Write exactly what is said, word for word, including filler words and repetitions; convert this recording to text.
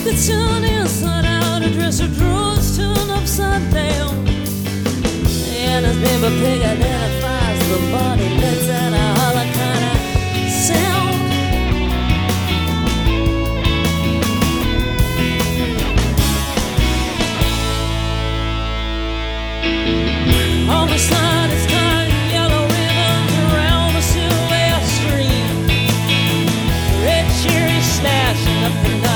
Pockets turned inside out, a dresser drawers turned upside down. And his neighbor pig identifies the body that's out.